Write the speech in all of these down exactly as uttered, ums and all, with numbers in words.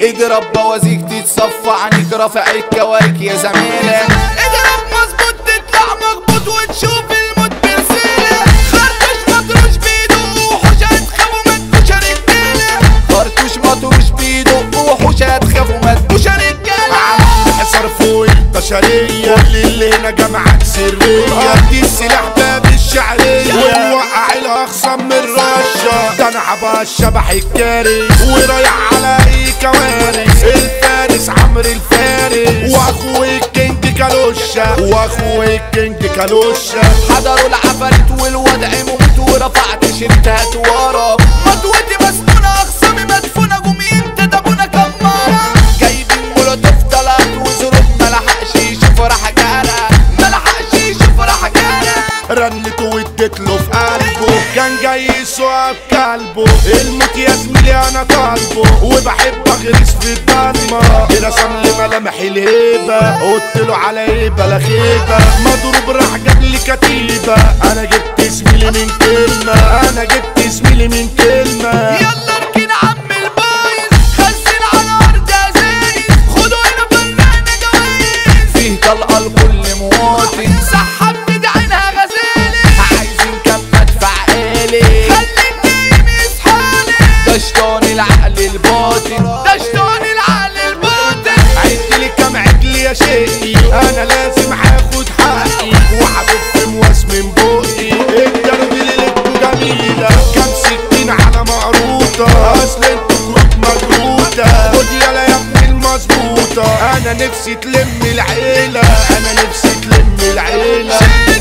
اضرب بوازيك تتصفى عنيك رافع الكوايك يا زميلة. اضرب مظبوط تطلع مخبوط وتشوف الموت برسالة. خرطوش مطروش بيده وحوش هتخافوا متبوش رجالة. خرطوش مطروش بيده وحوش هتخافوا متبوش رجالة. حصر فوق البشرية كل اللي هنا جمعك سرية. ادي السلاح باب الشعرية ووقع الاخصام من رشة. ده انا عبا الشبح الكاري ورايح على اي كوارث. الفارس عمرو الفارس واخوي الكينج كالوشة واخوي الكينج كالوشة. حضروا العفاريت والوضع موت ورفعت شريتات ورا. مطوتي مسنونة اخصامي مدفونة قومين تدبونا كمارة. جايبين مولوتوف طلعت وزروب ملحقش يشوف راح جارة. ملحقش يشوف راح جارة. رنته واديتله في قلبه كان جاي يسوق كلبه. الموت يا زميلي انا طالبه وبحب اغرس في الضلمه. رسم لي ملامح الهيبه قلتله على ايه بلا خيبه. مضروب راح جاب لي كتيبه. انا جبت زميلي من كلمه انا جبت زميلي من كلمه. يلا اركن عم البايظ خزن على ارض ازايز. خدوا هنا فنان جوايز. فيه طلقه لكل مواطن سحب بدعينها غزاله. عايزين كم مدفع آلي خلي النايم يصحالي. ده شيطان العقل الباطن ده شيطان العقل الباطن. عدلي كم عجل يا شقي انا لازم هاخد حقي. وحبيب في مواس من بقي الدرب ليلتكوا جميله. كام ستين على مقروطه اصل انتوا كروت مجروطه. خد يالا يا ابني المظبوطه. انا نفسي تلم العيله انا نفسي تلم العيله.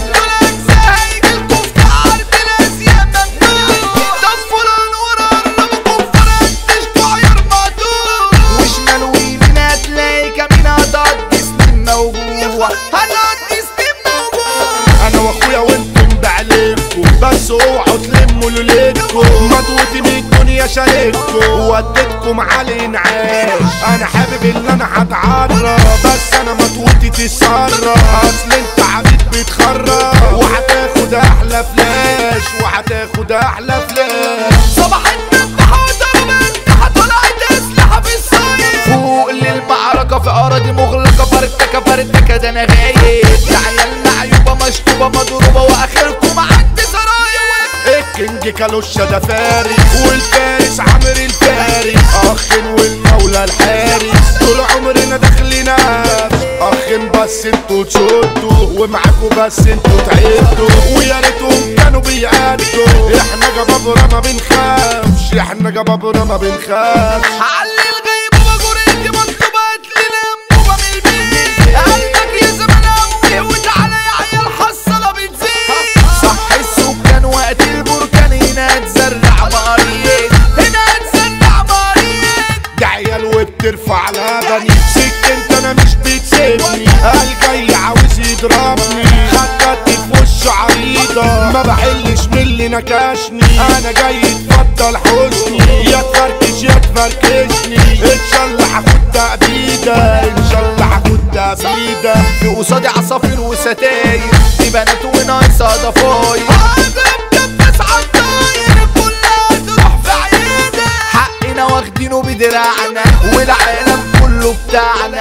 انا واخويا وانتم بعليكم بس اوعوا تلموا لوليدكم. مضوتي من الدنيا شارككم وديتكم على انعاش. انا حابب ان انا هتعرى بس انا مضوتي تسرى. اصل انت عبيد بتخرى وهتاخد احلى فلاش وهتاخد احلى فلاش. صباح الذبح وضربت طلعت اسلحه في الصيف. فوق للمعركه في اراضي مغلقه فرتكه فرتكه ده انا غايب. العيال معيوبه مشطوبه مضروبه واخركم عند سرايا. الكينج كالوشة ده فارس والفارس عمرو الفارس. اخين والمولى الحارس طول عمرنا داخلين اخين بس انتوا تشدوا ومعاكوا بس انتوا تعدوا. ويا ريتهم كانوا بيأدوا. احنا جبابرة ما بنخافش احنا جبابرة ما بنخافش. علي الغيب وجريتي مطلوبة هاتلي انبوبة من البيت. قلبك يا زمان قوي وتعالى يا عيال حصلة بتزيد. صح السكان وقت البركان هنا هتزرع مريض هنا هتزرع مريض. ده عيال وبترفع لبني سكنت انا مش بتسيبني. قال جاي عاوز يضربني خدتي في وشه عريضة. ما بحلش من اللي نكشني انا جاي اتفضل حسني. يا تفركش يا تفركشني ان شاء الله هاخد تأبيدة ان شاء الله هاخد تأبيدة. في قصادي عصافير وستاير في بنات وناقصة ضفاير. هضرب كبس عالطاير كلها تروح في عيادة. حقنا واخدينه بدراعنا والعالم كله بتاعنا.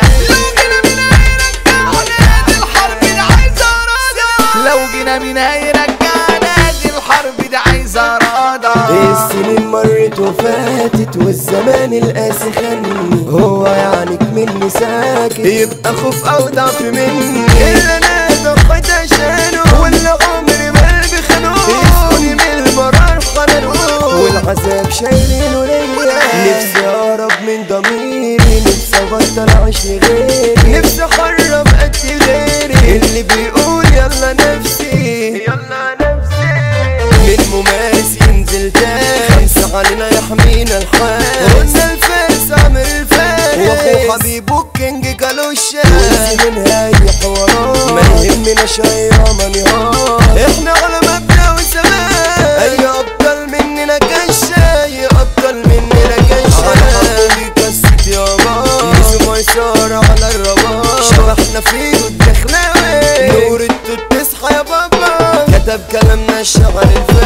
لو جينا مين هيرجعنا دي الحرب دي عايزة إرادة. السنين مرت وفاتت والزمان القاسي خاني. هو يعني مني ساكت يبقى خوف او ضعف مني. اللي انا ضحيت عشانه واللي عمري ما قلبي خانوه. يسكني من المرار خانوه والعذاب شايلينه ليا. نفسي اهرب من ضميري نفسي ابطل اعيش لغيري. نفسي اخرب قد غيري اللي بيقول يلا نفسي يلا نفسي. من ممارس ينزل تاني خمسة علينا يحمينا الحال. قلنا الفارس عمرو الفارس واخو حبيبه الكينج كالوشة. والزمن هاي حوارات ما يهمناش اي عمليات. احنا على مبدأ وزمان اي ابطال مننا كشة اي ابطال مننا كشة. على حبيبي كست يابا لازم يسار على الرباط. شبحنا فيه الدخلاوي نور التوت تصحى يا بابا. كتب كلامنا الشعر الفارس.